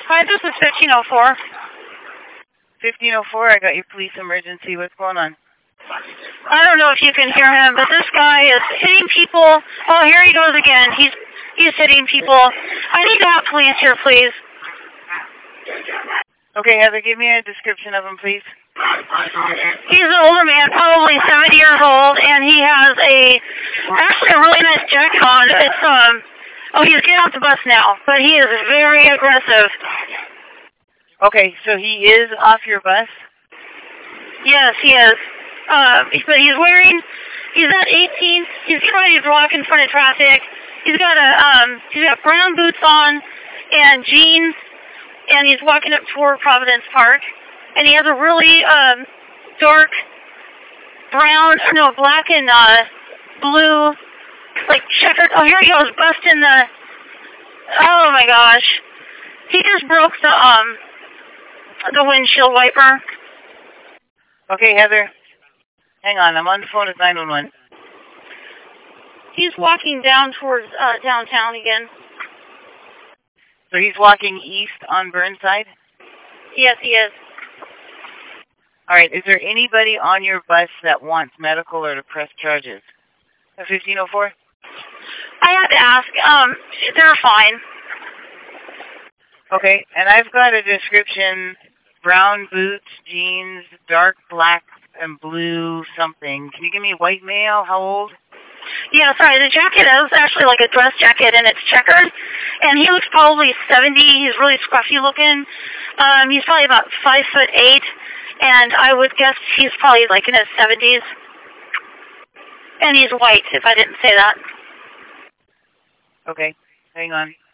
Hi, this is 1504. 1504, I got your police emergency. What's going on? I don't know if you can hear him, but this guy is hitting people. Oh, here he goes again. He's hitting people. I need to have police here, please. Okay, Heather, give me a description of him, please. He's an older man, probably 70 years old, and he has actually a really nice jacket on. It's, oh, he's getting off the bus now, but he is very aggressive. Okay, so he is off your bus? Yes, he is. But he's at 18. He's trying to walk in front of traffic. He's got brown boots on and jeans, and he's walking up toward Providence Park. And he has a really dark black and blue, like checkered. Oh, here he goes, busting the. Oh my gosh, he just broke the windshield wiper. Okay, Heather, hang on. I'm on the phone with 911. He's walking down towards downtown again. So he's walking east on Burnside? Yes, he is. All right. Is there anybody on your bus that wants medical or to press charges? 1504? I had to ask. They're fine. Okay, and I've got a description: brown boots, jeans, dark black and blue something. Can you give me white male? How old? Yeah, sorry, the jacket is actually like a dress jacket, and it's checkered. And he looks probably 70. He's really scruffy looking. He's probably about 5'8", and I would guess he's probably like in his 70s. And he's white, if I didn't say that. Okay, hang on.